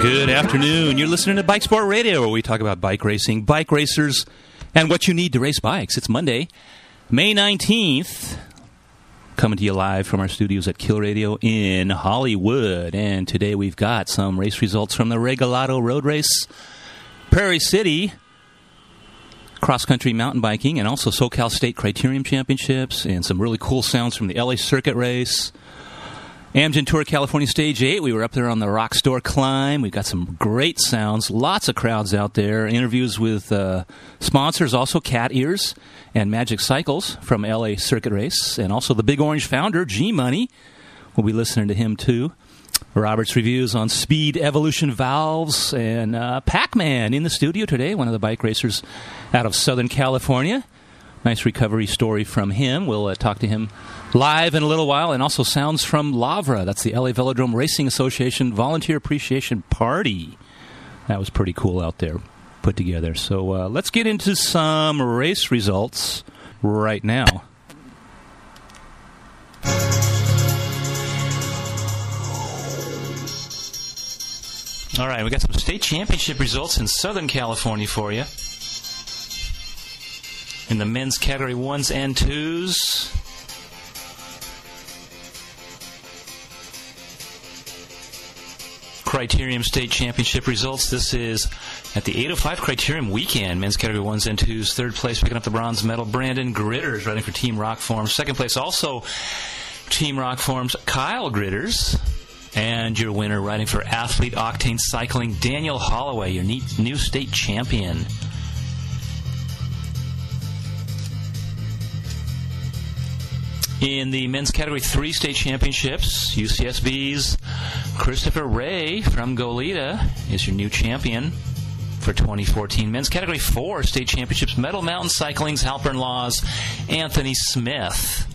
Good afternoon. You're listening to Bike Sport Radio, where we talk about bike racing, bike racers, and what you need to race bikes. It's Monday, May 19th, coming to you live from our studios at Kill Radio in Hollywood. And today we've got some race results from the Regalado Road Race, Prairie City, cross-country mountain biking, and also SoCal State Criterium Championships, and some really cool sounds from the LA Circuit Race. Amgen Tour California Stage 8, we were up there on the Rock Store Climb. We've got some great sounds, lots of crowds out there. Interviews with sponsors, also Cat Ears and Magic Cycles from LA Circuit Race. And also the Big Orange founder, G-Money. We'll be listening to him too. Robert's reviews on Speed Evolution Valves. And Pac-Man in the studio today, one of the bike racers out of Southern California. Nice recovery story from him. We'll talk to him live in a little while. And also sounds from Lavra. That's the LA Velodrome Racing Association Volunteer Appreciation Party. That was pretty cool out there put together. So let's get into some race results right now. All right, we got some state championship results in Southern California for you. In the men's category 1s and 2s. Criterium State Championship results. This is at the 805 Criterium weekend. Men's category 1s and 2s. Third place picking up the bronze medal, Brandon Gritters, riding for Team Rockforms. Second place also Team Rockforms, Kyle Gritters. And your winner riding for Athlete Octane Cycling, Daniel Holloway, your new state champion. In the men's category 3 state championships, UCSB's Christopher Ray from Goleta is your new champion for 2014. Men's category 4 state championships, Metal Mountain Cycling's Halpern Law's Anthony Smith.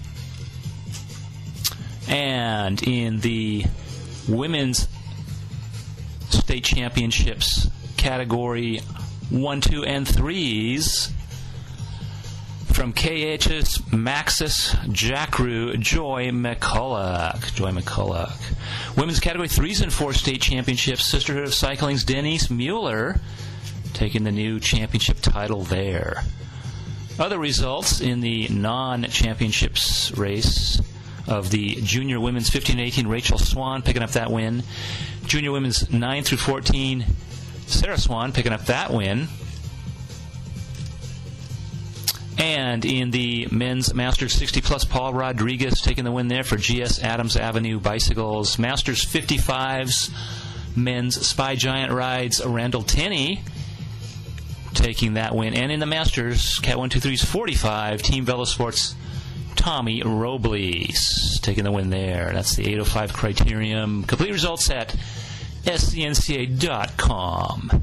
And in the women's state championships category 1, 2, and 3s, from KHS Maxis Jackrew, Joy McCulloch. Women's category 3s and 4 state championships, Sisterhood of Cycling's Denise Mueller taking the new championship title there. Other results in the non-championships race of the junior women's 15-18, Rachel Swan picking up that win. Junior women's 9 through 14, Sarah Swan picking up that win. And in the men's Masters 60-plus, Paul Rodriguez taking the win there for GS Adams Avenue Bicycles. Masters 55s, men's Spy Giant rides, Randall Tenney taking that win. And in the Masters, Cat 123's 45, Team Velosports, Tommy Robles taking the win there. That's the 805 Criterium. Complete results at scnca.com.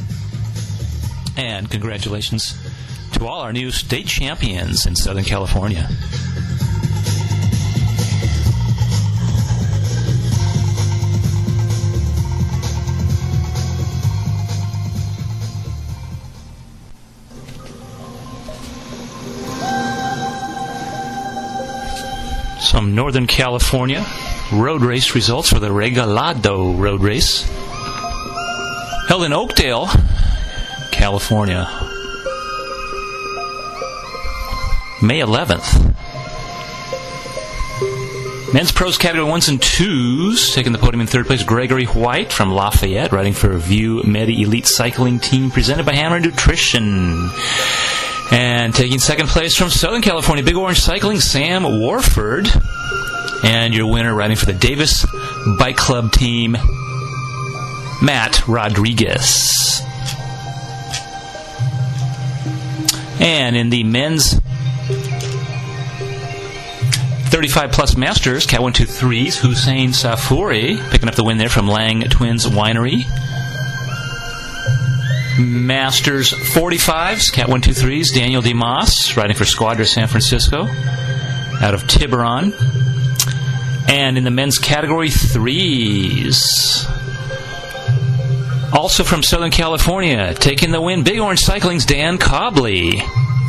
And congratulations to all our new state champions in Southern California. Some Northern California road race results for the Regalado Road Race, held in Oakdale, California, May 11th. Men's pros category 1s and 2s, taking the podium in third place, Gregory White from Lafayette, riding for View Medi Elite Cycling Team, presented by Hammer Nutrition. And taking second place from Southern California, Big Orange Cycling, Sam Warford. And your winner riding for the Davis Bike Club Team, Matt Rodriguez. And in the men's 35-plus Masters, Cat 123's Hussein Safouri picking up the win there from Lang Twins Winery. Masters 45s, Cat 123's Daniel DeMoss riding for Squadra San Francisco out of Tiburon. And in the men's category 3s, also from Southern California, taking the win, Big Orange Cycling's Dan Cobley.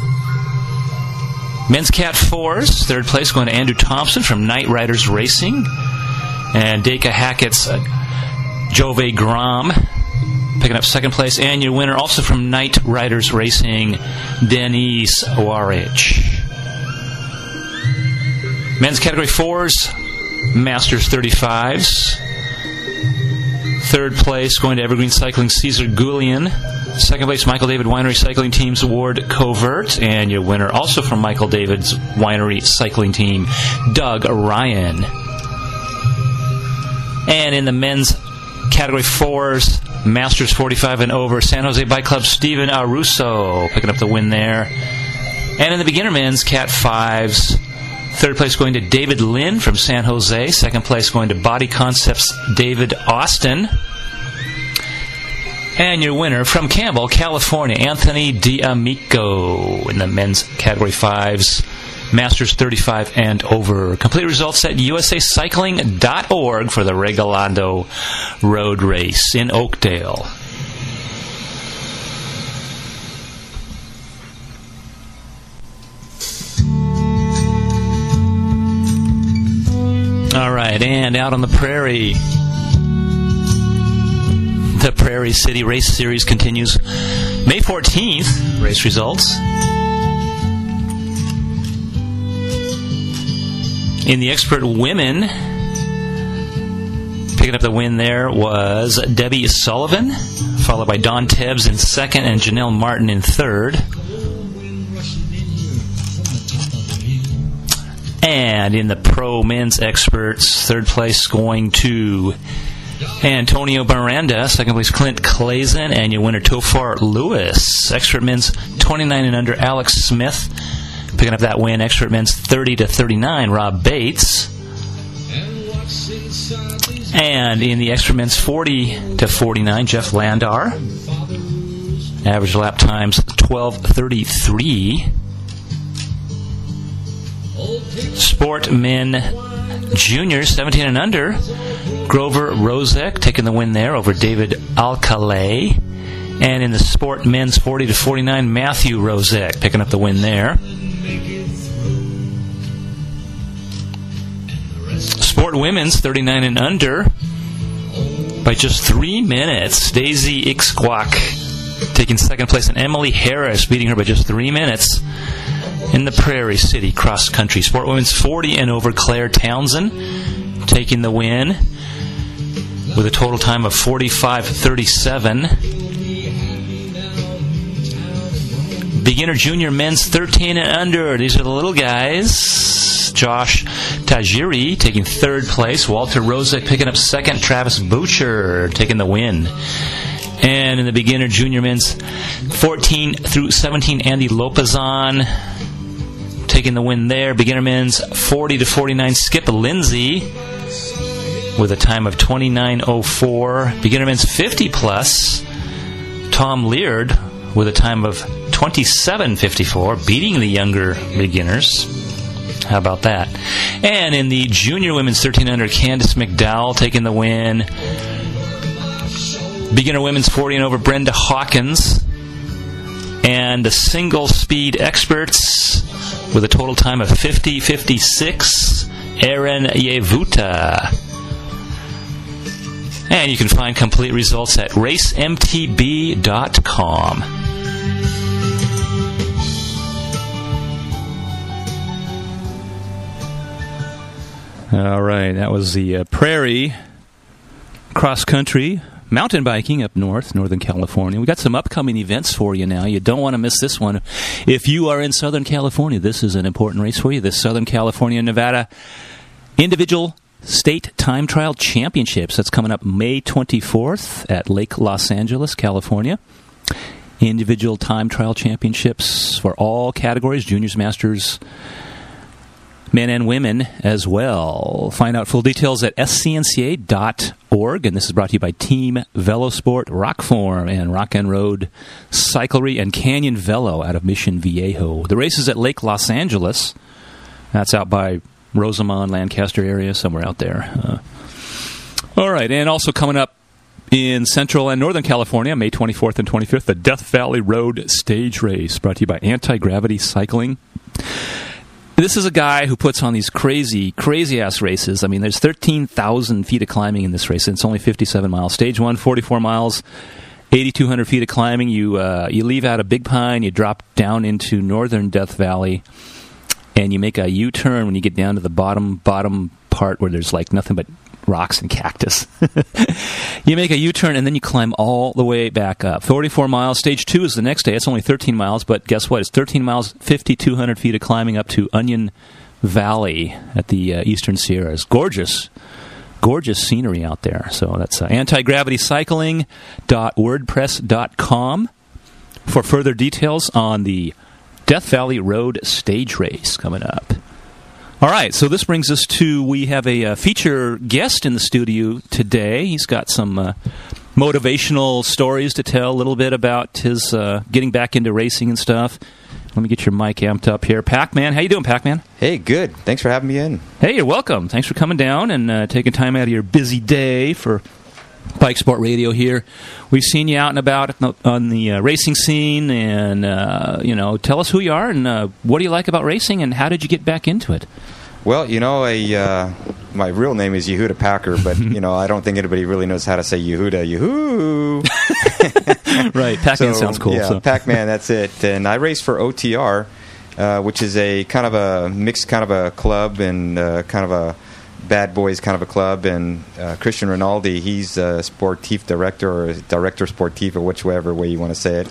Men's Cat 4s, third place going to Andrew Thompson from Night Riders Racing. And Dacre Hackett's Jove Grom picking up second place. And your winner, also from Night Riders Racing, Denis Warich. Men's Category 4s, Masters 35s. Third place going to Evergreen Cycling, Cesar Goulian. Second place, Michael David Winery Cycling Team's Ward Covert. And your winner, also from Michael David's Winery Cycling Team, Doug Ryan. And in the men's Category 4s, Masters 45 and over, San Jose Bike Club, Steven Arusso picking up the win there. And in the beginner men's Cat 5s, third place going to David Lynn from San Jose. Second place going to Body Concepts, David Austin. And your winner from Campbell, California, Anthony D'Amico in the men's Category 5s, Masters 35 and over. Complete results at usacycling.org for the Regalado Road Race in Oakdale. All right, and out on the prairie, the Prairie City Race Series continues. May 14th, race results. In the expert women, picking up the win there was Debbie Sullivan, followed by Dawn Tebbs in second and Janelle Martin in third. And in the pro men's experts, third place going to Antonio Miranda, second place Clint Clazen, and your winner Tofar Lewis. Expert men's 29 and under, Alex Smith picking up that win. Expert men's 30 to 39, Rob Bates. And in the expert men's 40 to 49, Jeff Landar. Average lap times 12:33. Sport men juniors 17 and under, Grover Rozek taking the win there over David Alcalay. And in the sport men's 40 to 49, Matthew Rozek picking up the win there. Sport women's 39 and under by just 3 minutes, Daisy Ixquak taking second place, and Emily Harris beating her by just 3 minutes in the Prairie City Cross Country. Sport women's 40 and over, Claire Townsend taking the win with a total time of 45:37. Beginner junior men's 13 and under. These are the little guys. Josh Tajiri taking third place. Walter Rozek picking up second. Travis Boucher taking the win. And in the beginner junior men's 14 through 17, Andy Lopezon taking the win there. Beginner men's 40 to 49, Skip Lindsay with a time of 29:04. Beginner men's 50 plus, Tom Leard with a time of 27:54, beating the younger beginners. How about that? And in the junior women's 13 under, Candice McDowell taking the win. Beginner women's 40 and over, Brenda Hawkins. And the single speed experts with a total time of 50:56, Aaron Yevuta. And you can find complete results at racemtb.com. All right, that was the Prairie Cross Country mountain biking up north, Northern California. We got some upcoming events for you now. You don't want to miss this one. If you are in Southern California, this is an important race for you. The Southern California Nevada Individual State Time Trial Championships. That's coming up May 24th at Lake Los Angeles, California. Individual Time Trial Championships for all categories, juniors, masters, men and women as well. Find out full details at scnca.org. And this is brought to you by Team Velosport, Rockform, and Rock and Road Cyclery and Canyon Velo out of Mission Viejo. The race is at Lake Los Angeles. That's out by Rosamond, Lancaster area, somewhere out there. All right, and also coming up in Central and Northern California, May 24th and 25th, the Death Valley Road Stage Race, brought to you by Anti-Gravity Cycling. This is a guy who puts on these crazy, crazy-ass races. I mean, there's 13,000 feet of climbing in this race, and it's only 57 miles. Stage 1, 44 miles, 8,200 feet of climbing. You leave out of Big Pine, you drop down into northern Death Valley, and you make a U-turn when you get down to the bottom part where there's like nothing but rocks and cactus. You make a U-turn, and then you climb all the way back up. 44 miles. Stage 2 is the next day. It's only 13 miles, but guess what? It's 13 miles, 5,200 feet of climbing up to Onion Valley at the Eastern Sierras. Gorgeous scenery out there. So that's antigravitycycling.wordpress.com for further details on the Death Valley Road Stage Race coming up. All right, so this brings us to, we have a feature guest in the studio today. He's got some motivational stories to tell, a little bit about his getting back into racing and stuff. Let me get your mic amped up here. Pac-Man, how you doing, Pac-Man? Hey, good. Thanks for having me in. Hey, you're welcome. Thanks for coming down and taking time out of your busy day for Bike Sport Radio here. We've seen you out and about on the racing scene, and tell us who you are and what do you like about racing, and how did you get back into it? Well, my real name is Yehuda Packer, but I don't think anybody really knows how to say Yehuda. Yehoo! Right, Pac-Man sounds cool. Yeah, so. Pac-Man, that's it. And I race for OTR, which is a kind of a mixed kind of a club and kind of a bad boys kind of a club. And Christian Rinaldi, he's a sportif director or director sportif, or whichever way you want to say it.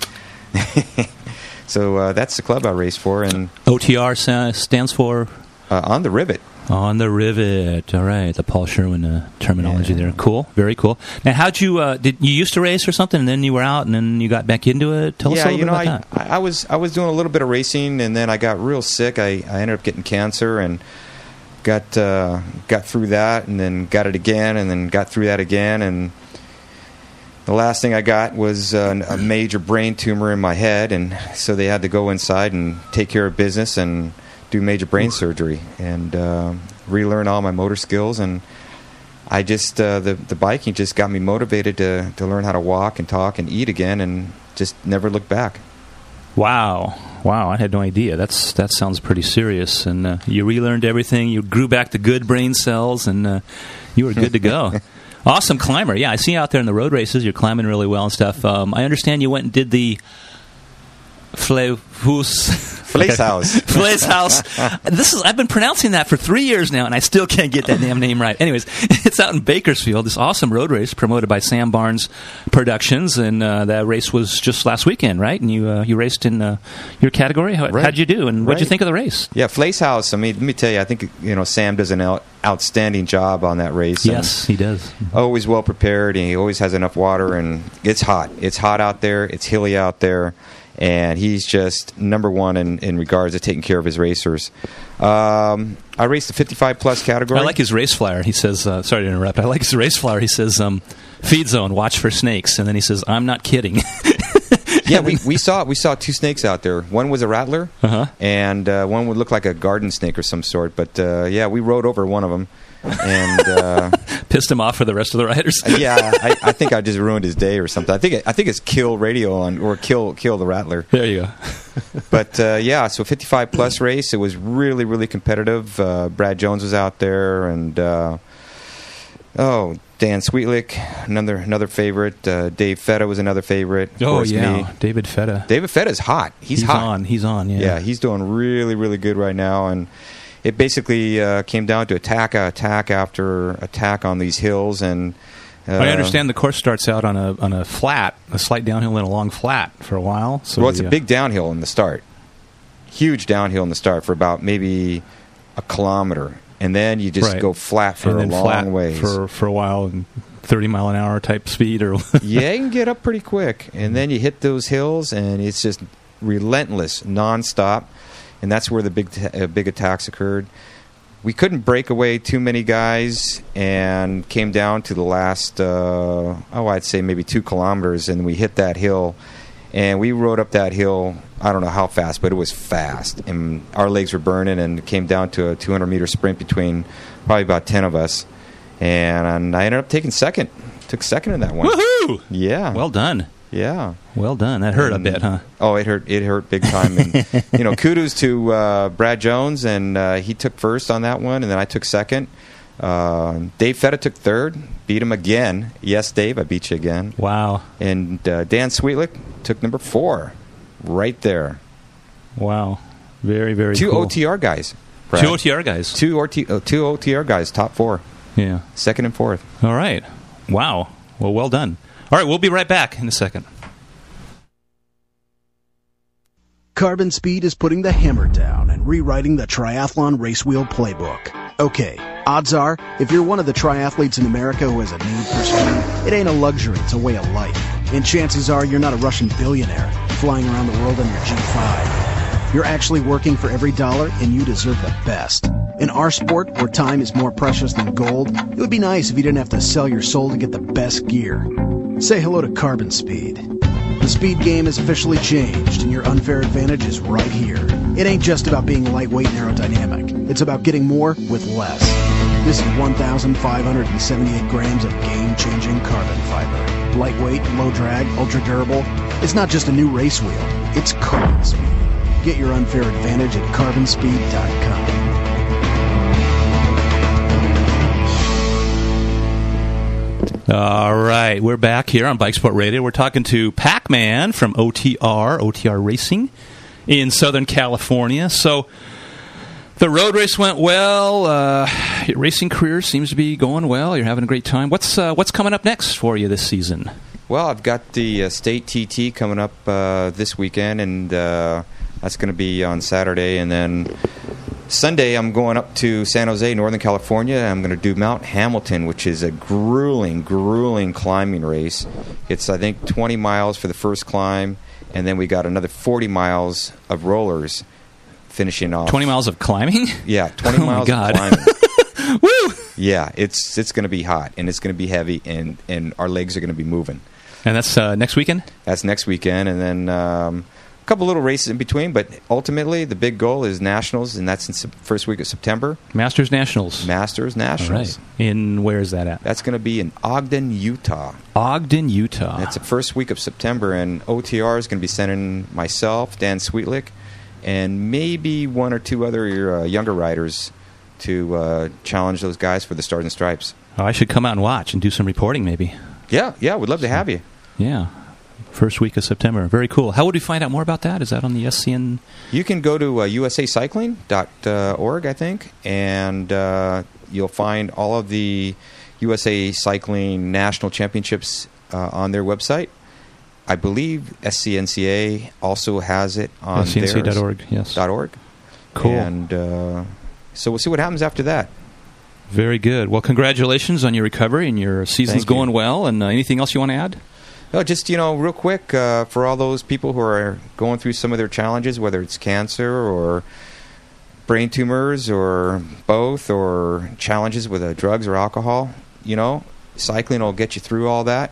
So that's the club I race for. And OTR stands for? On the Rivet. On the Rivet. All right, the Paul Sherwin terminology there. Cool, very cool. Now, how'd you did you used to race or something, and then you were out, and then you got back into it? Tell us a little bit about that. I was doing a little bit of racing, and then I got real sick. I ended up getting cancer, and got through that, and then got it again, and then got through that again, and the last thing I got was a major brain tumor in my head, and so they had to go inside and take care of business and do major brain surgery and relearn all my motor skills. And I just the biking just got me motivated to learn how to walk and talk and eat again, and just never look back. Wow, I had no idea. That sounds pretty serious. And you relearned everything. You grew back the good brain cells, and you were good to go. Awesome climber. Yeah, I see you out there in the road races. You're climbing really well and stuff. I understand you went and did the Fleischhaus. I've been pronouncing that for 3 years now, and I still can't get that damn name right. Anyways, it's out in Bakersfield, this awesome road race promoted by Sam Barnes Productions, and that race was just last weekend, right? And you raced in your category. How'd you do, and what'd you think of the race? Yeah, Fleischhaus. I mean, let me tell you, I think Sam does an outstanding job on that race. Yes, he does. Always well prepared, and he always has enough water, and it's hot. It's hot out there. It's hilly out there. And he's just number one in regards to taking care of his racers. I raced the 55-plus category. I like his race flyer. He says, sorry to interrupt, I like his race flyer. He says, feed zone, watch for snakes. And then he says, I'm not kidding. Yeah, we saw two snakes out there. One was a rattler, and one would look like a garden snake or some sort. But, we rode over one of them. And pissed him off for the rest of the riders. I think I just ruined his day or something. I think it's kill radio on, or kill the rattler. There you go. But so 55 plus race. It was really, really competitive. Brad Jones was out there, and Dan Sweetlick, another favorite. Dave Fetta was another favorite. Of course, me. David Fetta. David Fetta's hot. He's hot. He's on. Yeah, he's doing really, really good right now, and it basically came down to attack after attack on these hills. And I understand the course starts out on a flat, a slight downhill and a long flat for a while. So it's a big downhill in the start, huge downhill in the start for about maybe a kilometer, and then you just go flat for a long ways for a while, and 30-mile-an-hour type speed, or yeah, you can get up pretty quick, and then you hit those hills, and it's just relentless, nonstop. And that's where the big attacks occurred. We couldn't break away too many guys, and came down to the last, I'd say maybe 2 kilometers, and we hit that hill. And we rode up that hill, I don't know how fast, but it was fast. And our legs were burning, and it came down to a 200-meter sprint between probably about 10 of us. And I ended up taking second. Took second in that one. Woohoo! Yeah. Well done. Yeah. Well done. That hurt a bit, huh? Oh, it hurt. It hurt big time. And kudos to Brad Jones, and he took first on that one, and then I took second. Dave Fetta took third, beat him again. Yes, Dave, I beat you again. Wow. And Dan Sweetlick took number 4, right there. Wow. Very, very Two cool. OTR guys. Brad. Two OTR guys. Two OTR guys, top 4. Yeah. Second and fourth. All right. Wow. Well done. All right, we'll be right back in a second. Carbon Speed is putting the hammer down and rewriting the triathlon race wheel playbook. Okay, odds are, if you're one of the triathletes in America who has a need for speed, it ain't a luxury, it's a way of life. And chances are you're not a Russian billionaire flying around the world on your G5. You're actually working for every dollar, and you deserve the best. In our sport, where time is more precious than gold, it would be nice if you didn't have to sell your soul to get the best gear. Say hello to Carbon Speed. The speed game has officially changed, and your unfair advantage is right here. It ain't just about being lightweight and aerodynamic. It's about getting more with less. This is 1,578 grams of game-changing carbon fiber. Lightweight, low drag, ultra durable. It's not just a new race wheel. It's Carbon Speed. Get your unfair advantage at carbonspeed.com. All right, we're back here on Bike Sport Radio. We're talking to Pac-Man from OTR Racing in Southern California. So the road race went well. Your racing career seems to be going well. You're having a great time. What's coming up next for you this season? Well, I've got the state TT coming up this weekend, and that's going to be on Saturday. And then Sunday, I'm going up to San Jose, Northern California. I'm going to do Mount Hamilton, which is a grueling climbing race. It's, I think, 20 miles for the first climb, and then we got another 40 miles of rollers finishing off. 20 miles of climbing? Yeah, 20 miles of climbing. Woo! Yeah, it's going to be hot, and it's going to be heavy, and our legs are going to be moving. And that's next weekend? That's next weekend, and then a couple little races in between, but ultimately the big goal is Nationals, and that's in first week of September. Masters Nationals. Masters Nationals. All right. Where is that at? That's going to be in Ogden, Utah. Ogden, Utah. It's the first week of September, and OTR is going to be sending myself, Dan Sweetlick, and maybe one or two other younger riders to challenge those guys for the Stars and Stripes. Oh, I should come out and watch and do some reporting maybe. Yeah, we'd love to have you. Yeah. First week of September. Very cool. How would we find out more about that? Is that on the SCN? You can go to usacycling.org, I think, and you'll find all of the USA Cycling National Championships on their website. I believe SCNCA also has it on SCNCA.org, yes. .org. Cool. And so we'll see what happens after that. Very good. Well, congratulations on your recovery, and your season's going well. And anything else you want to add? Oh, just, real quick, for all those people who are going through some of their challenges, whether it's cancer or brain tumors or both, or challenges with drugs or alcohol, cycling will get you through all that.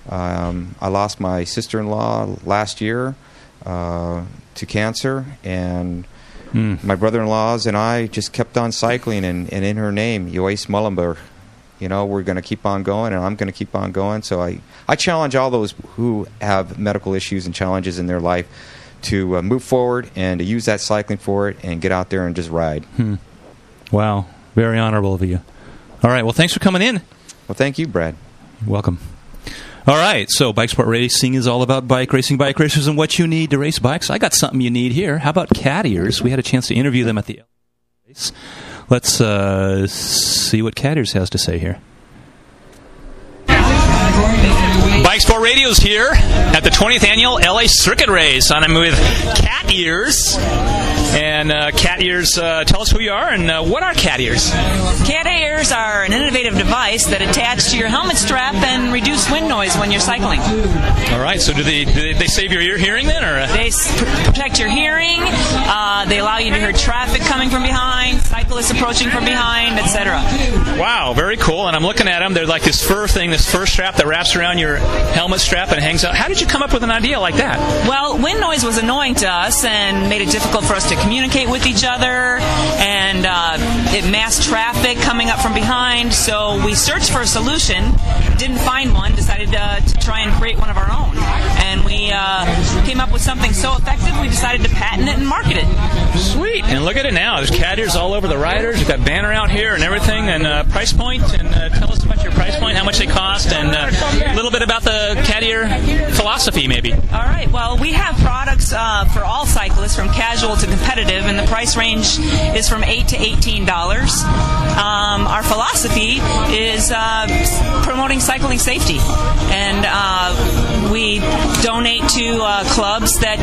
I lost my sister-in-law last year to cancer, and my brother-in-laws and I just kept on cycling, and in her name, Joyce Mullenberg. We're going to keep on going, and I'm going to keep on going. So I challenge all those who have medical issues and challenges in their life to move forward and to use that cycling for it and get out there and just ride. Wow. Very honorable of you. All right. Well, thanks for coming in. Well, thank you, Brad. You're welcome. All right. So Bike Sport Racing is all about bike racing, bike racers, and what you need to race bikes. I got something you need here. How about cat ears? We had a chance to interview them at the race. Let's see what Cat Ears has to say here. Bike Sport Radio's here at the 20th annual LA Circuit Race. I'm with Cat Ears. And Cat Ears, tell us who you are and what are Cat Ears? Cat Ears are an innovative device that attach to your helmet strap and reduce wind noise when you're cycling. All right, so do they save your ear hearing then? Or They protect your hearing, they allow you to hear traffic coming from behind, cyclists approaching from behind, etc. Wow, very cool. And I'm looking at them. They're like this fur thing, this fur strap that wraps around your helmet strap and hangs out. How did you come up with an idea like that? Well, wind noise was annoying to us and made it difficult for us to communicate with each other, and it masked traffic coming up from behind. So we searched for a solution, didn't find one, decided to try and create one of our own. came up with something so effective, we decided to patent it and market it. Sweet. And look at it now. There's cat ears all over the riders. You've got banner out here and everything, and price point. And tell us about your price point, how much they cost, and a little bit about the cat ear philosophy, maybe. All right. Well, we have products for all cyclists, from casual to competitive, and the price range is from $8 to $18. Our philosophy is promoting cycling safety, and we donate to clubs that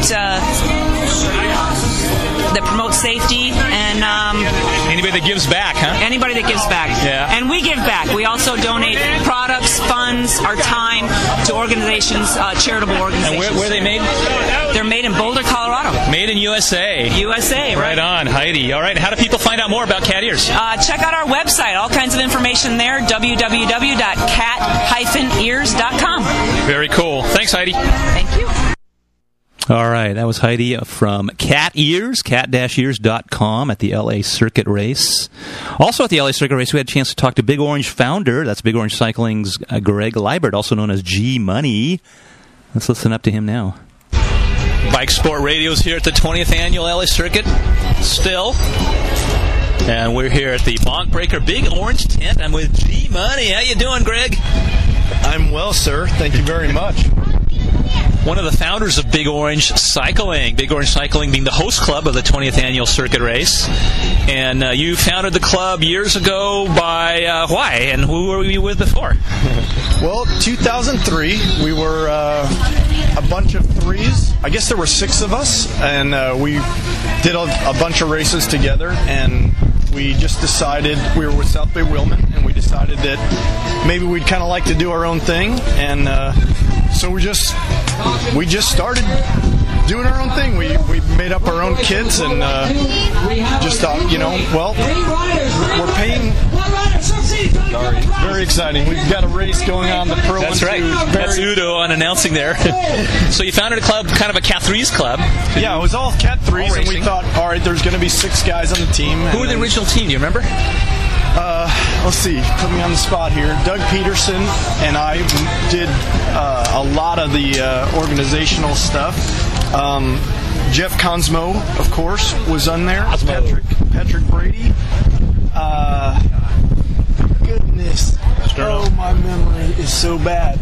promote safety, and anybody that gives back, huh? Anybody that gives back. Yeah. And we give back. We also donate products, funds, our time to organizations, charitable organizations. And where are they made? They're made in Boulder, Colorado. Made in USA. USA, right on, Heidi. All right, how do people find out more about cat ears? Check out our website. All kinds of information there, www.cat-ears.com. Very cool. Thanks, Heidi. Thank you. All right, that was Heidi from Cat Ears, cat-ears.com at the LA Circuit Race. Also at the LA Circuit Race, we had a chance to talk to Big Orange founder, that's Big Orange Cycling's Greg Liebert, also known as G-Money. Let's listen up to him now. Bike Sport Radio's here at the 20th Annual LA Circuit, still. And we're here at the Bonk Breaker Big Orange tent. I'm with G-Money. How you doing, Greg? I'm well, sir. Thank you very much. One of the founders of Big Orange Cycling. Big Orange Cycling being the host club of the 20th Annual Circuit Race. And you founded the club years ago by why? And who were you with before? Well, 2003, we were a bunch of threes. I guess there were 6 of us, and we did a bunch of races together, and we just decided, we were with South Bay Wheelman, and we decided that maybe we'd kind of like to do our own thing, and so we just started doing our own thing. We made up our own kits, and just thought, well, we're paying. Sorry. Very exciting. We've got a race going on, the Pro. That's right. That's Udo on announcing there. So you founded a club, kind of a Cat 3s club. Yeah, it was all Cat 3s, and we thought, all right, there's going to be 6 guys on the team. Who were the original team? Do you remember? Let's see. Put me on the spot here. Doug Peterson and I did a lot of the organizational stuff. Jeff Consmo, of course, was on there. Patrick Brady. Goodness. Oh, my memory is so bad.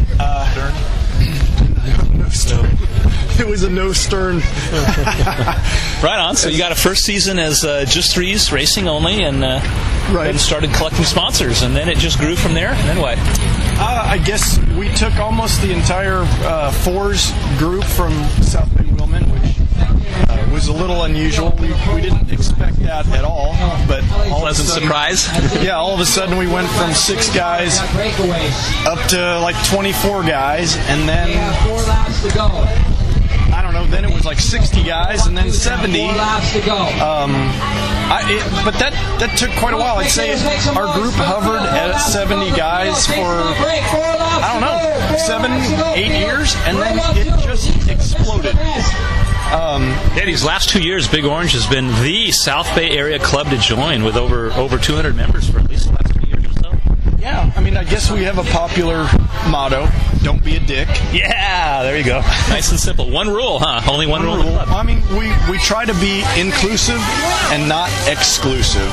No Stern. It was a no Stern. Right on. So you got a first season as just 3s racing only, and then started collecting sponsors, and then it just grew from there. And then what? I guess we took almost the entire 4s group from South Bay Wheelman, which was a little unusual. We didn't expect that at all, but pleasant surprise. Yeah, all of a sudden we went from 6 guys up to like 24 guys, and then I don't know. Then it was like 60 guys, and then 70. But that took quite a while. I'd say our group hovered at 70 guys for, I don't know, 7-8 years, and then it just exploded. These last 2 years, Big Orange has been the South Bay area club to join, with over 200 members for at least the last 2 years or so. Yeah, I mean, I guess we have a popular motto: "Don't be a dick." Yeah, there you go. Nice and simple. One rule, huh? Only one rule in the club. I mean, we try to be inclusive and not exclusive.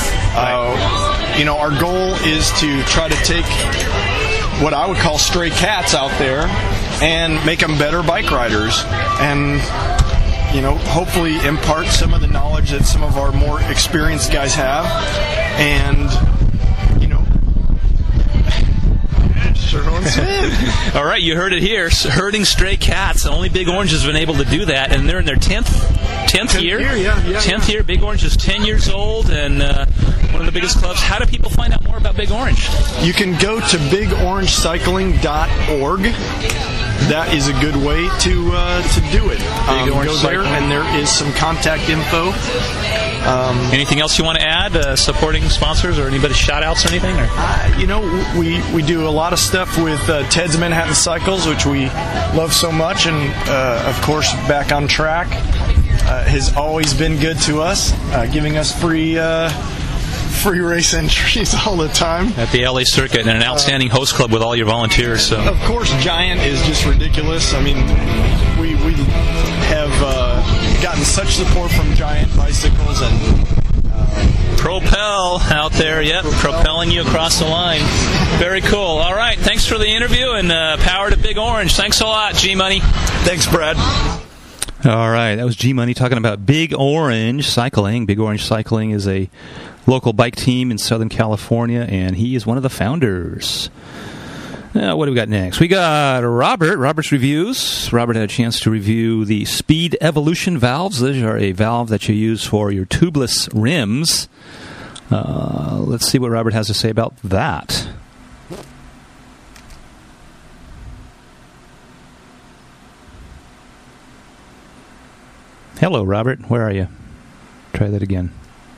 Our goal is to try to take what I would call stray cats out there and make them better bike riders, and hopefully impart some of the knowledge that some of our more experienced guys have, and All right, you heard it here. Herding stray cats. Only Big Orange has been able to do that, and they're in their 10th year. 10th year. Big Orange is 10 years old, and one of the biggest clubs. How do people find out more about Big Orange? You can go to bigorangecycling.org. That is a good way to do it. Go there, and there is some contact info. Anything else you want to add? Supporting sponsors or anybody shout-outs or anything? We do a lot of stuff with Ted's Manhattan Cycles, which we love so much, and of course, Back on Track has always been good to us, giving us free free race entries all the time. At the LA Circuit, and an outstanding host club with all your volunteers. So. Of course, Giant is just ridiculous. I mean, we have gotten such support from Giant bicycles and Propel out there, yep, propelling you across the line. Very cool. All right, thanks for the interview, and power to Big Orange. Thanks a lot, G-Money. Thanks, Brad. All right, that was G-Money talking about Big Orange Cycling. Big Orange Cycling is a local bike team in Southern California, and he is one of the founders. Now, what do we got next? We got Robert's reviews. Robert had a chance to review the Speed Evolution valves. Those are a valve that you use for your tubeless rims. Let's see what Robert has to say about that. Hello, Robert. Where are you? Try that again.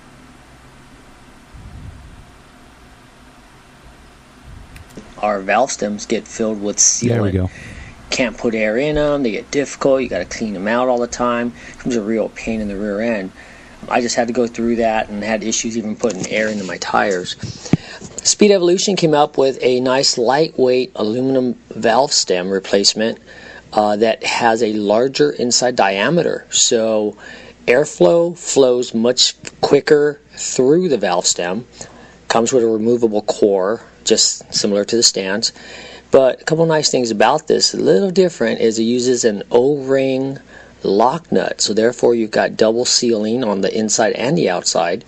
Our valve stems get filled with sealant. There we go. Can't put air in them. They get difficult. You got to clean them out all the time. It becomes a real pain in the rear end. I just had to go through that and had issues even putting air into my tires. Speed Evolution came up with a nice lightweight aluminum valve stem replacement that has a larger inside diameter. So airflow flows much quicker through the valve stem. Comes with a removable core, just similar to the stands. But a couple nice things about this, a little different, is it uses an O-ring lock nut. So therefore you've got double sealing on the inside and the outside,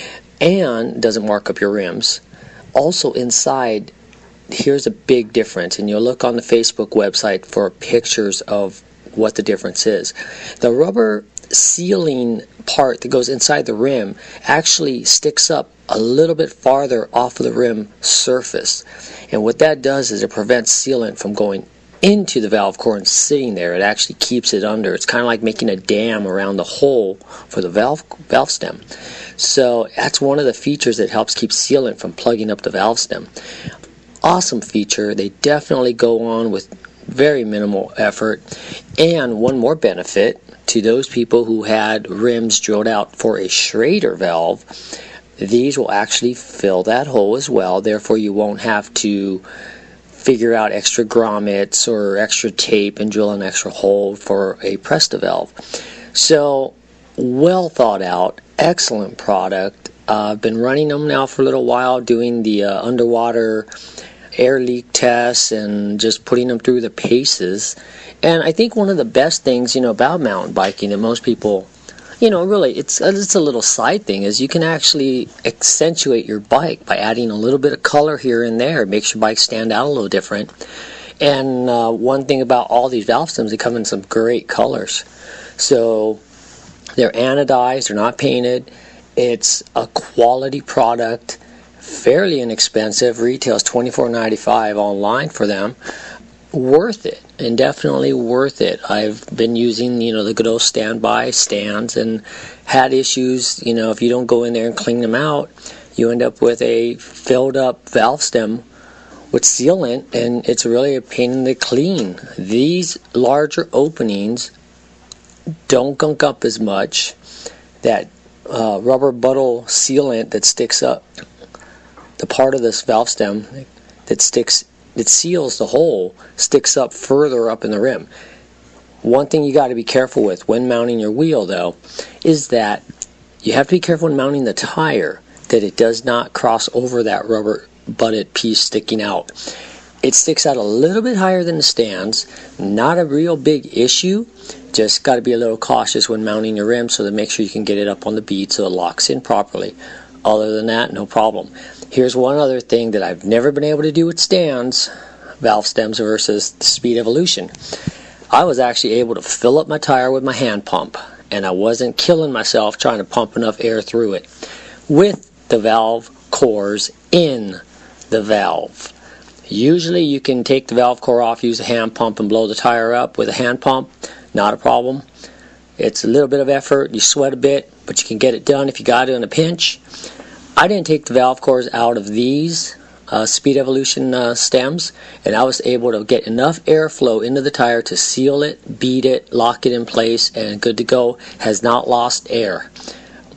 and doesn't mark up your rims. Also inside, here's a big difference, and you'll look on the Facebook website for pictures of what the difference is. The rubber sealing part that goes inside the rim actually sticks up a little bit farther off of the rim surface, and what that does is it prevents sealant from going into the valve core and sitting there. It actually keeps it under. It's kind of like making a dam around the hole for the valve stem. So that's one of the features that helps keep sealant from plugging up the valve stem. Awesome feature. They definitely go on with very minimal effort. And one more benefit to those people who had rims drilled out for a Schrader valve, these will actually fill that hole as well. Therefore, you won't have to figure out extra grommets or extra tape and drill an extra hole for a Presta valve. So, well thought out, excellent product. I've been running them now for a little while, doing the underwater air leak tests and just putting them through the paces. And I think one of the best things, about mountain biking that most people, really, it's a little side thing, is you can actually accentuate your bike by adding a little bit of color here and there. It makes your bike stand out a little different. And one thing about all these valve stems, they come in some great colors. So they're anodized, they're not painted. It's a quality product, fairly inexpensive. Retails $24.95 online for them. Worth it, and definitely worth it. I've been using, the good old standby stands and had issues. If you don't go in there and clean them out, you end up with a filled up valve stem with sealant, and it's really a pain in the clean. These larger openings don't gunk up as much. That rubber buttle sealant that sticks up, the part of this valve stem that seals the hole, sticks up further up in the rim. One thing you got to be careful with when mounting your wheel, though, is that you have to be careful when mounting the tire that it does not cross over that rubber butted piece sticking out. It sticks out a little bit higher than the stands. Not a real big issue. Just got to be a little cautious when mounting your rim so to make sure you can get it up on the bead so it locks in properly. Other than that, no problem. Here's one other thing that I've never been able to do with stands, valve stems versus the Speed Evolution. I was actually able to fill up my tire with my hand pump, and I wasn't killing myself trying to pump enough air through it with the valve cores in the valve. Usually you can take the valve core off, use a hand pump, and blow the tire up with a hand pump. Not a problem. It's a little bit of effort. You sweat a bit, but you can get it done if you got it in a pinch. I didn't take the valve cores out of these Speed Evolution stems, and I was able to get enough airflow into the tire to seal it, bead it, lock it in place, and good to go. Has not lost air.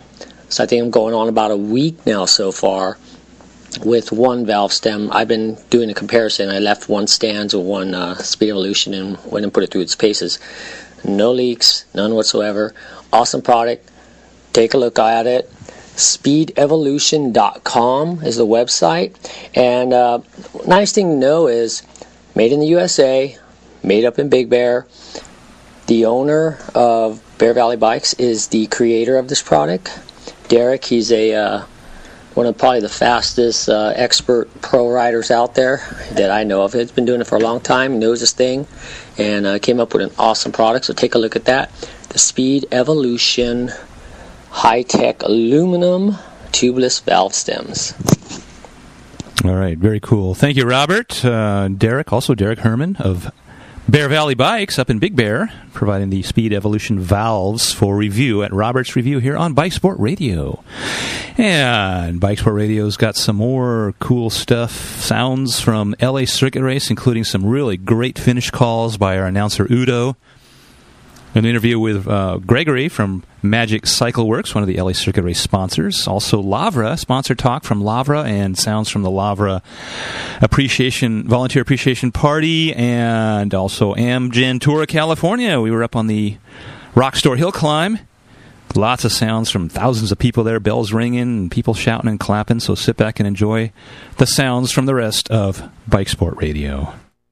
So I think I'm going on about a week now so far with one valve stem. I've been doing a comparison. I left one Stans with one Speed Evolution and went and put it through its paces. No leaks, none whatsoever. Awesome product. Take a look at it. SpeedEvolution.com is the website. And nice thing to know is made in the USA, made up in Big Bear. The owner of Bear Valley Bikes is the creator of this product. Derek, he's one of probably the fastest expert pro riders out there that I know of. He's been doing it for a long time, he knows his thing, and came up with an awesome product. So take a look at that. The Speed Evolution high-tech aluminum tubeless valve stems. All right, very cool. Thank you, Robert. Derek Herman of Bear Valley Bikes up in Big Bear, providing the Speed Evolution valves for review at Robert's Review here on Bike Sport Radio. And Bike Sport Radio's got some more cool stuff, sounds from LA Circuit Race, including some really great finish calls by our announcer Udo. An interview with Gregory from Magic Cycle Works, one of the LA Circuit Race sponsors. Also Lavra, sponsor talk from Lavra, and sounds from the Lavra Volunteer Appreciation Party, and also Amgen Tour of California. We were up on the Rockstore Hill Climb. Lots of sounds from thousands of people there, bells ringing, and people shouting and clapping, so sit back and enjoy the sounds from the rest of Bike Sport Radio.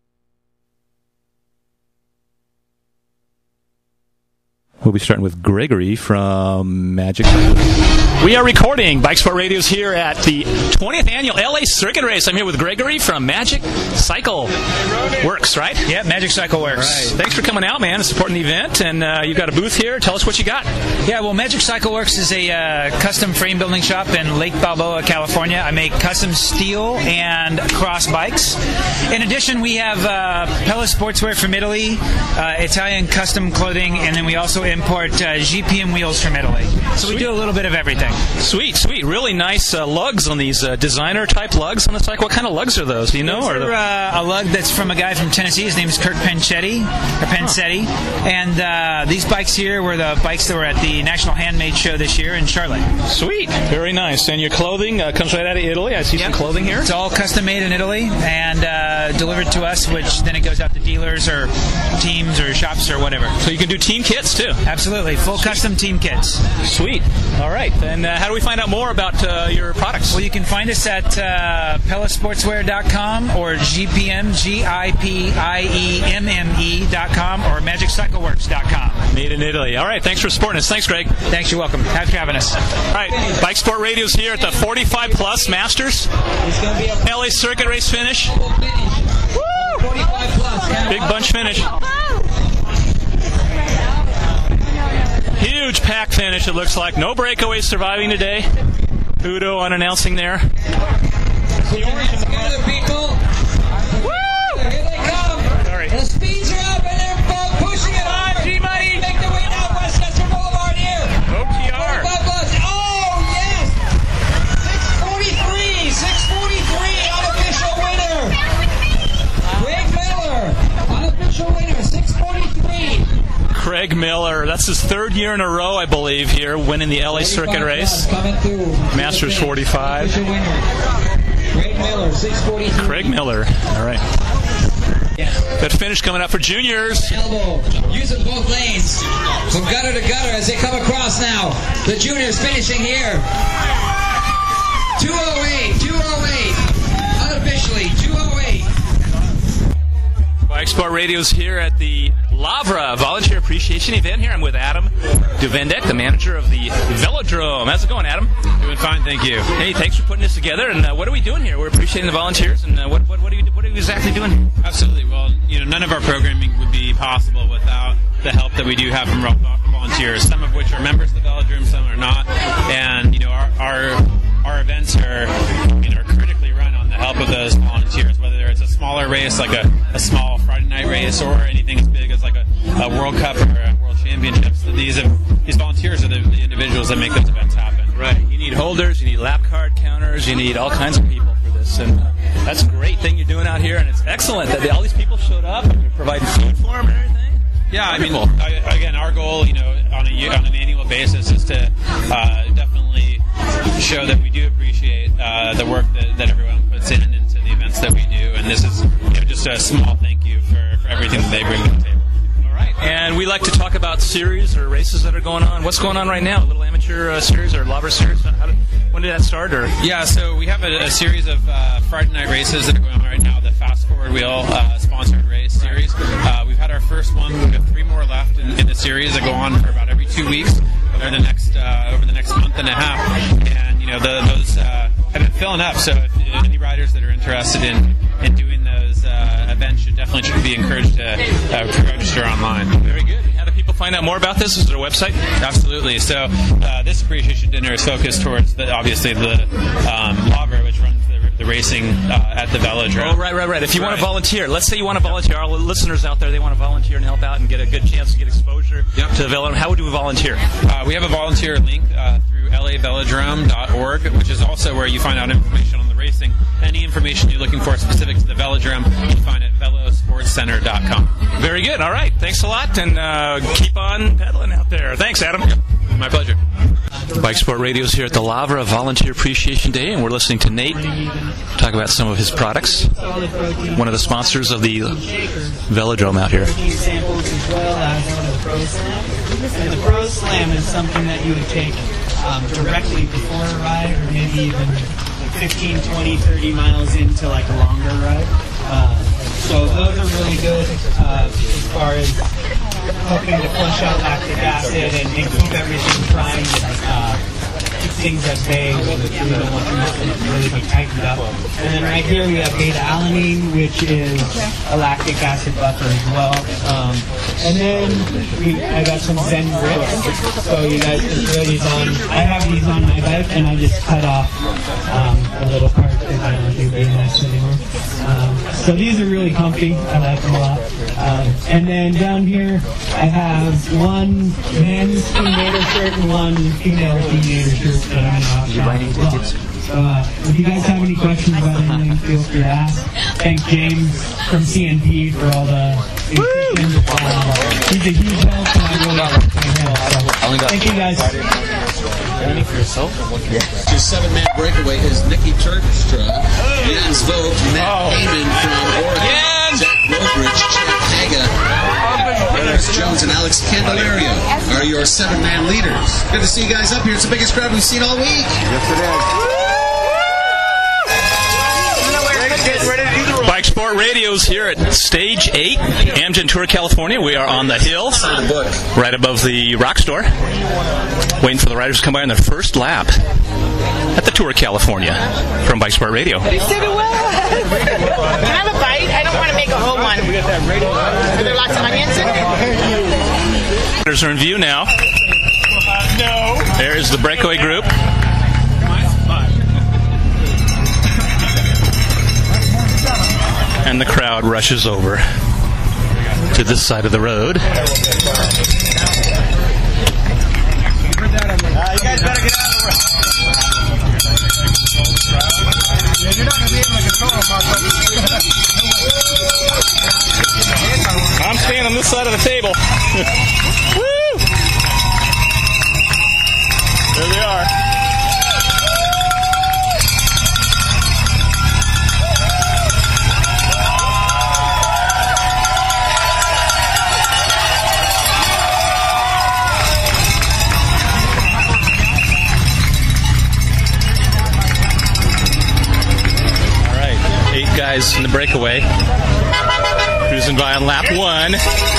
We'll be starting with Gregory from Magic Cycle. We are recording Bike Sport Radio's here at the 20th annual LA Circuit Race. I'm here with Gregory from Magic Cycle Works, right? Yeah, Magic Cycle Works. Right. Thanks for coming out, man, and supporting the event. And you've got a booth here. Tell us what you got. Yeah, well, Magic Cycle Works is a custom frame building shop in Lake Balboa, California. I make custom steel and cross bikes. In addition, we have Pella Sportswear from Italy, Italian custom clothing, and then we also import GPM wheels from Italy. So we do a little bit of everything. Sweet. Really nice lugs on these designer-type lugs on the cycle. What kind of lugs are those? Do you know? Those are a lug that's from a guy from Tennessee. His name is Kirk Pensetti. And these bikes here were the bikes that were at the National Handmade Show this year in Charlotte. Sweet. Very nice. And your clothing comes right out of Italy. I see some clothing here. It's all custom made in Italy and delivered to us, which then it goes out to dealers or teams or shops or whatever. So you can do team kits, too? Absolutely. Full custom team kits. Sweet. All right. And how do we find out more about your products? Well, you can find us at pellasportswear.com or GPMGIPIEMME.com or magiccycleworks.com. Made in Italy. All right. Thanks for supporting us. Thanks, Greg. Thanks. You're welcome. Thanks for having us. All right. Bike Sport Radio's here at the 45 Plus Masters. LA Circuit Race finish. Woo! 45 plus. Big bunch finish. Huge pack finish, it looks like. No breakaways surviving today. Udo unannouncing there. Together, people. Woo! Here they come. Sorry. The speeds are up and they're pushing it hard. G-Money. Make their way down Westchester Boulevard here. OTR. 45 plus. Oh, yes. 643, unofficial winner. Craig Miller, unofficial winner, 643. Craig Miller, that's his third year in a row, I believe, here, winning the LA Circuit Race. Masters 45. Craig Miller, 643. Craig Miller, all right. That finish coming up for juniors. Elbow, using both lanes from gutter to gutter as they come across now. The juniors finishing here. 208, unofficially, 208. Bike Sport Radio's here at the Lavra Volunteer Appreciation Event here. I'm with Adam Duvendek, the manager of the Velodrome. How's it going, Adam? Doing fine, thank you. Hey, thanks for putting this together. And what are we doing here? We're appreciating the volunteers. And what are you exactly doing? Absolutely. Well, none of our programming would be possible without the help that we do have from volunteers. Some of which are members of the Velodrome, some are not. And our events are critically run on the help of those volunteers. Whether it's a smaller race like a small Friday night race or anything as big as like a World Cup or a World Championships. These volunteers are the individuals that make those events happen. Right. You need holders, you need lap card counters, you need all kinds of people for this. And that's a great thing you're doing out here. And it's excellent that all these people showed up and you're providing food for them and everything. Yeah, wonderful. again, our goal, on an annual basis is to definitely show that we do appreciate the work that everyone puts into the events that we do, and this is just a small thank you for everything that they bring to the table. And we like to talk about series or races that are going on. What's going on right now? A little amateur series or Lavra series? When did that start? Yeah, so we have a series of Friday night races that are going on right now. The Fast Forward Wheel sponsored race series. We've had our first one. We have 3 more left in the series that go on for about every 2 weeks over the next month and a half. And those have been filling up. So if any riders that are interested in doing those events should be encouraged to register online. Very good. How do people find out more about this? Is there a website? Absolutely. So this appreciation dinner is focused towards obviously the Lavra, which runs the racing at the Velodrome. Oh, right. If you want to volunteer, let's say you want to volunteer. Our listeners out there, they want to volunteer and help out and get a good chance to get exposure to the Velodrome. How would we volunteer? We have a volunteer link through lavelodrome.org, which is also where you find out information on the racing. Any information you're looking for specific to the Velodrome, you can find at velosportscenter.com. Very good. All right. Thanks a lot, and keep on pedaling out there. Thanks, Adam. My pleasure. Bike Sport Radio is here at the Lavra Volunteer Appreciation Day, and we're listening to Nate talk about some of his products. One of the sponsors of the Velodrome out here. Samples as well as the Pro Slam. And the Pro Slam is something that you would take directly before a ride, or maybe even 15, 20, 30 miles into like a longer ride. So those are really good as far as helping to flush out lactic acid and keep everything primed and keep things at bay. We don't want them to really be tightened up. And then right here we have beta-alanine, which is a lactic acid buffer as well. And then I got some Zen grips, so you guys can throw these on. I have these on my bike, and I just cut off a little part because I don't do BMX anymore. So these are really comfy. I like them a lot. And then down here I have one men's Team Nader shirt and one female Team Nader shirt that I'm going to have. So if you guys have any questions about anything, feel free to ask. Thank James from CNP for all the nutrition. He's a huge help, and I really appreciate him. So thank you guys. Only for yourself? Yeah. Your 7-man breakaway is Nikki Terpstra, Jens Vogt, Matt Heyman from Oregon, Jack Rodrich, Chad Haga, Ernest Jones, and Alex Candelario are your 7-man leaders. Good to see you guys up here. It's the biggest crowd we've seen all week. Yes, it is. Bike Sport Radio's here at Stage 8, Amgentura, California. We are on the hill, right above the Rock Store, waiting for the riders to come by on their first lap at the Tour of California from Bike Sport Radio. You said it well. Can I have a bite? I don't want to make a whole one. Are there lots of onions in it? Riders are in view now. No. There's the breakaway group. And the crowd rushes over to this side of the road. You guys better get out of the road. Yeah, you're not going to be able to control them. I'm staying on this side of the table. Woo! There they are. Guys in the breakaway, cruising by on lap 1.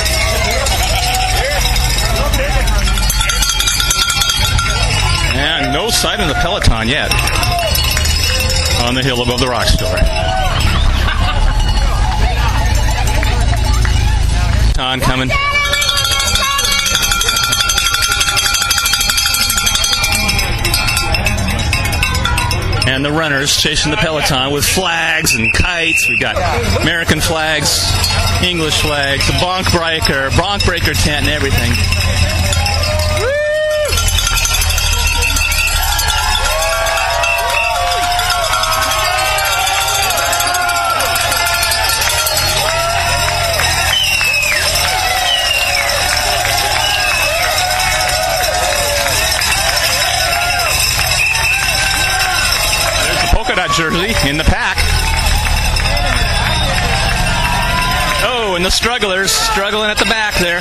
And no sight of the peloton yet on the hill above the Rock Store. Peloton coming. And the runners chasing the peloton with flags and kites. We've got American flags, English flags, a bonk breaker tent, and everything. jersey in the pack. Oh, and the strugglers struggling at the back there.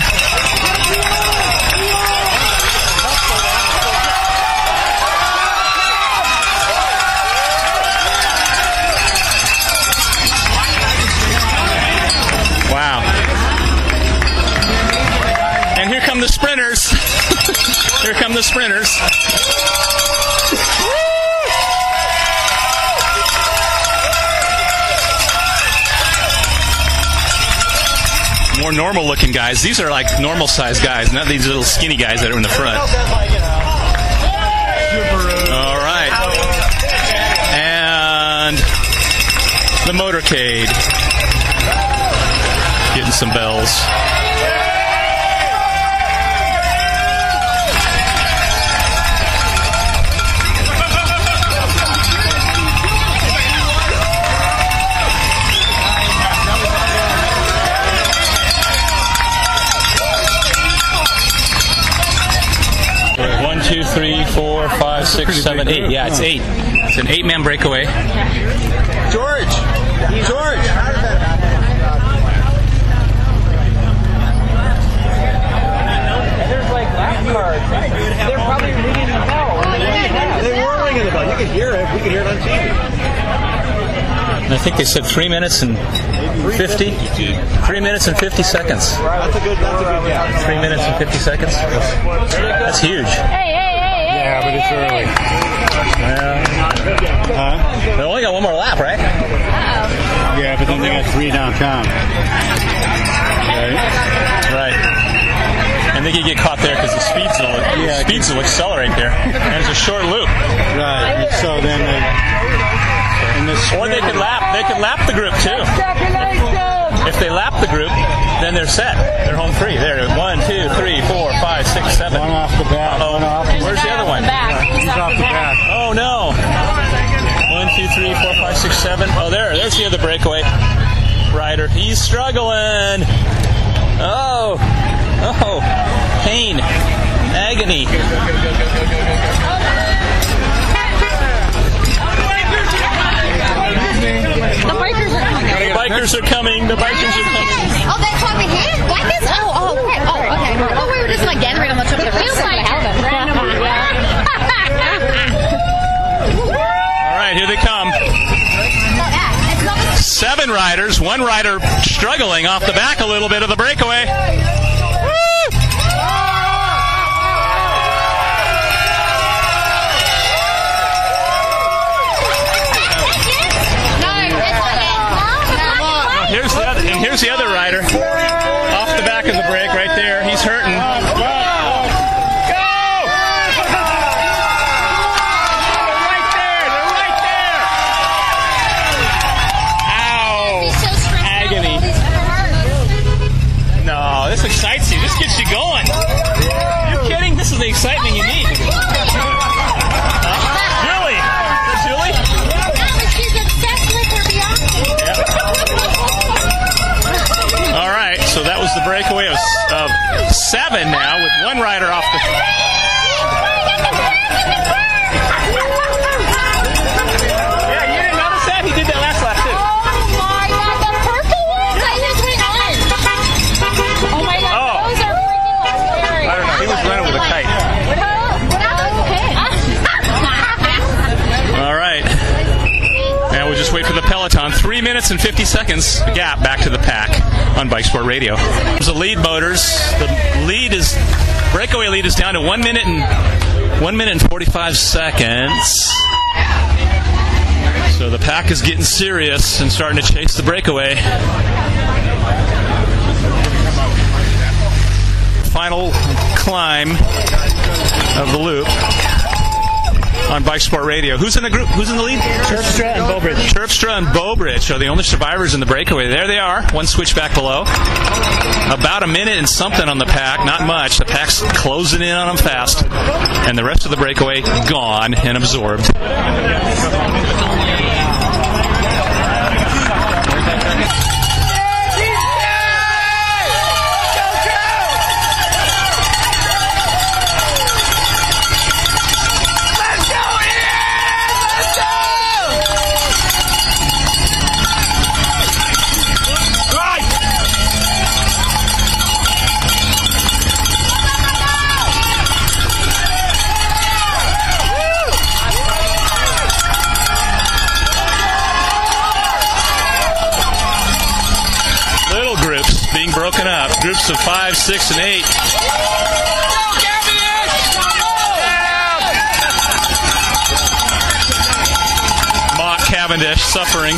Wow. And here come the sprinters. Here come the sprinters. More normal looking guys. These are like normal sized guys, not these little skinny guys that are in the front. All right. And the motorcade. Getting some bells. One, two, three, 4, 5, 6, 7, 8. Yeah, it's 8. It's an 8-man breakaway. George! There's like lap cards. They're probably ringing the bell. They were ringing the bell. You could hear it. We could hear it on TV. I think they said 3 minutes and 50. 3 minutes and 50 seconds. That's a good guess. 3 minutes and 50 seconds. That's huge. Yeah, but it's early. They only got one more lap, right? Yeah, but then they got 3 downtown. Right. And they could get caught there because the speeds will accelerate there. And it's a short loop. Right. So then or they could lap the group too. If they lap the group, then they're set. They're home free. There, 1, 2, 3, 4, 5, 6, 7. One off the back. Where's the other one? He's off the back. Oh no. 1, 2, 3, 4, 5, 6, 7. Oh, there's the other breakaway rider. He's struggling. Oh, pain, agony. The bikers are coming. The bikers are coming. Oh, that's what we had? Bikers? Oh, okay. Oh, we were just like gathering on the top of the rails. All right, here they come. 7 riders. 1 rider struggling off the back a little bit of the breakaway. Here's the other rider off the back of the break right there. He's hurting. Go! They're right there. Ow! Agony. No, this excites you. This gets you going. Are you kidding? This is the excitement you need. Julie? Julie? She's obsessed with her Beyonce. All right, so that was the breakaway of 7 now, with 1 rider off the... Yeah, you didn't notice that? He did that last lap, too. Oh, my God, the purple ones! I just went on. Oh, my God, those are freaking scary. I don't know, he was running with a kite. All right. Now we'll just wait for the peloton. 3 minutes and 50 seconds gap back to the pack on Bike Sport Radio. There's the lead motors. The breakaway lead is down to 1 minute and 45 seconds. So the pack is getting serious and starting to chase the breakaway. Final climb of the loop on Bike Sport Radio. Who's in the group? Who's in the lead? Terpstra and Bowbridge. Terpstra and Bowbridge are the only survivors in the breakaway. There they are. 1 switchback below. About a minute and something on the pack. Not much. The pack's closing in on them fast. And the rest of the breakaway gone and absorbed. Groups of 5, 6, and 8. Mock Cavendish suffering.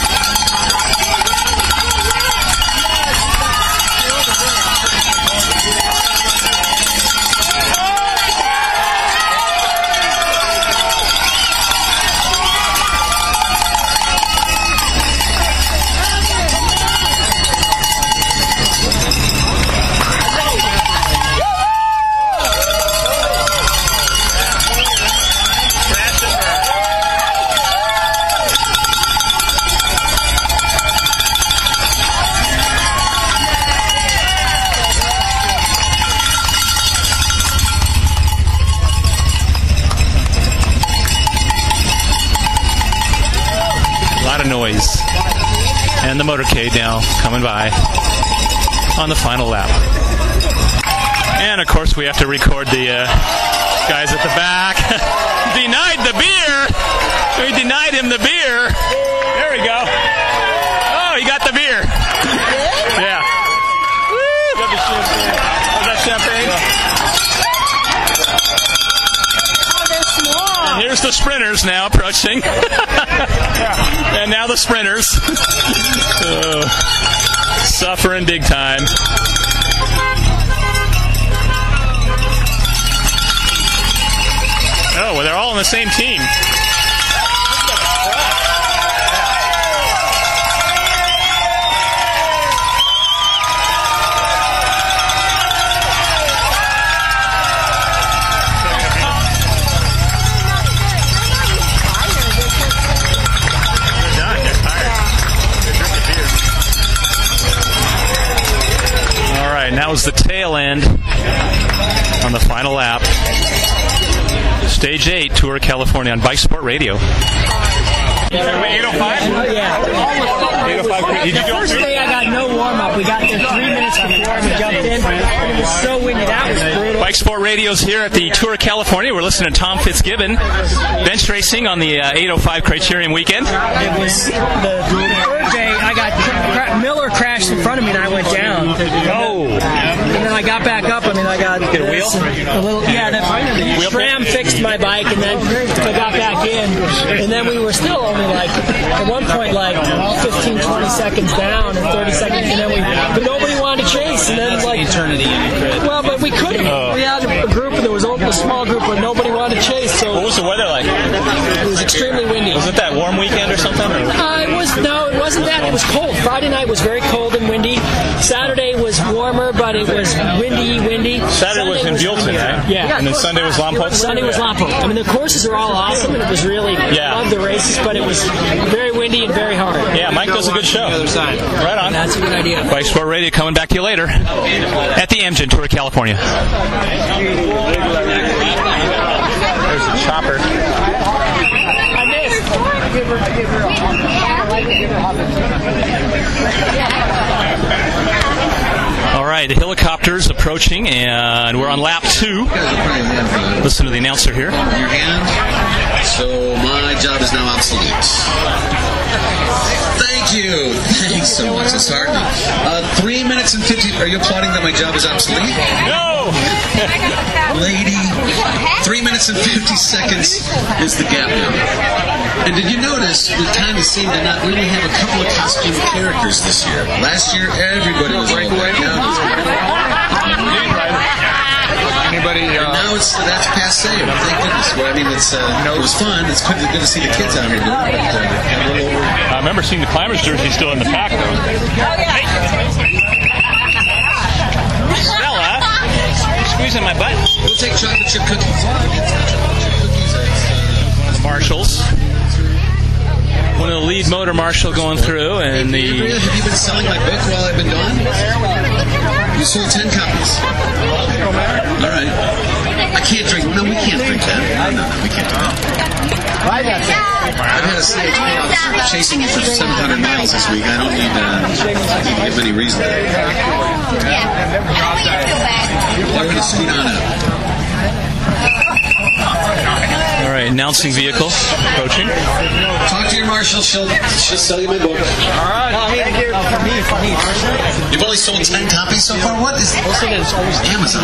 Noise. And the motorcade now coming by on the final lap. And of course we have to record the guys at the back. Denied the beer! We denied him the beer. There we go. Oh, he got the beer. Yeah. Woo! Got the champagne. Oh, that champagne? And here's the sprinters now approaching. And now the sprinters. Suffering big time. Oh, well, they're all on the same team. And that was the tail end on the final lap. Stage 8, Tour of California on Bike Sport Radio. 805? Yeah. 805. The first day I got no warm-up. We got there 3 minutes before we jumped in. It was so windy. That was brutal. Bike Sport Radio's here at the Tour of California. We're listening to Tom Fitzgibbon. Bench racing on the 805 Criterium weekend. It was the third day. I got Miller crashed in front of me and I went down. Oh. And then I got back up. I mean, I got get a wheel. The SRAM fixed my bike, and then I got back in, and then we were still only like at one point like 15, 20 seconds down, and 30 seconds, and then but nobody wanted to chase, and then like eternity. Well, but we couldn't. We had a group, and there was a small group, but nobody wanted to chase. So what was the weather like? It was extremely windy. Was it that warm weekend or something? It wasn't that. It was cold. Friday night was very cold and windy. Saturday was warmer, but it was windy. Saturday was in Buellton, right? Yeah. And then Sunday was Lompoc? Sunday was Lompoc. I mean, the courses are all awesome, and it was really, I loved the races, but it was very windy and very hard. Yeah, Mike does a good show. Right on. That's a good idea. Bike Sport Radio coming back to you later at the Amgen Tour of California. There's a chopper. I missed. All right, the helicopter's approaching, and we're on lap 2. Listen to the announcer here. Your hand. So my job is now obsolete. Thank you. Thanks so much. It's heartening. 3 minutes and 50. Are you applauding that my job is obsolete? No! Lady, 3 minutes and 50 seconds is the gap now. And did you notice we kind of seem to not really have a couple of costume characters this year? Last year, everybody was all back down. Anybody? Now that's passe. Thank goodness. Well, I mean, it was fun. It's good to see the kids out here doing it. I remember seeing the Climbers jersey still in the pack, though. Hey. Stella, squeezing my butt. We'll take chocolate chip cookies. The Marshalls. One of the lead motor marshal going through, and the. Have you been selling my book while I've been gone? You sold 10 copies. All right. I can't drink. No, we can't drink that. No, we can't do that. I've had a stage chasing you for 700 miles this week. I don't need to give any reason. We're going to scoot on up. All right, announcing vehicle approaching. Talk to your marshal. She'll sell you my book. All right. For me. You've only sold 10 copies so far? What is Amazon?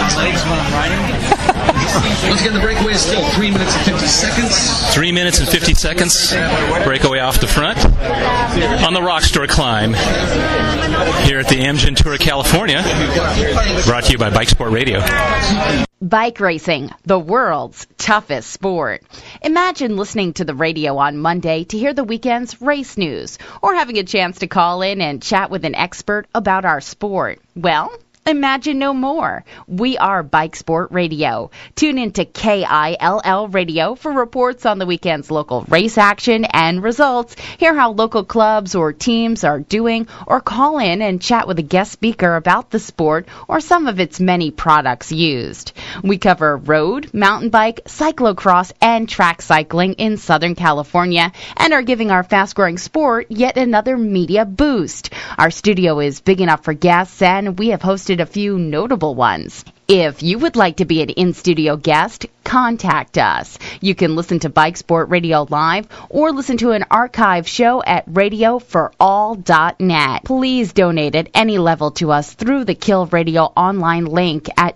Once again, the breakaway is still 3 minutes and 50 seconds. 3 minutes and 50 seconds. Breakaway off the front on the Rockstar Climb here at the Amgentura, California. Brought to you by Bike Sport Radio. Bike racing, the world's toughest sport. Imagine listening to the radio on Monday to hear the weekend's race news, or having a chance to call in and chat with an expert about our sport. Well, imagine no more. We are Bike Sport Radio. Tune in to KILL Radio for reports on the weekend's local race action and results. Hear how local clubs or teams are doing, or call in and chat with a guest speaker about the sport or some of its many products used. We cover road, mountain bike, cyclocross, and track cycling in Southern California and are giving our fast-growing sport yet another media boost. Our studio is big enough for guests, and we have hosted a few notable ones. If you would like to be an in-studio guest, contact us. You can listen to Bike Sport Radio live or listen to an archive show at radioforall.net. Please donate at any level to us through the Kill Radio online link at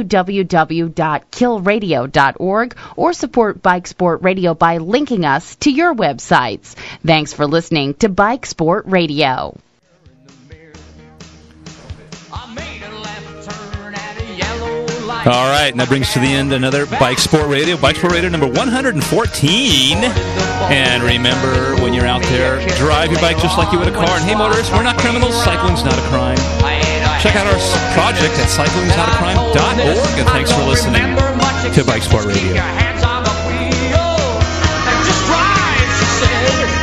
www.killradio.org or support Bike Sport Radio by linking us to your websites. Thanks for listening to Bike Sport Radio. All right, and that brings to the end another Bike Sport Radio number 114. And remember, when you're out there, drive your bike just like you would a car. And hey, motorists, we're not criminals. Cycling's not a crime. Check out our project at cyclingsnotacrime.org. And thanks for listening to Bike Sport Radio. Just drive, she said.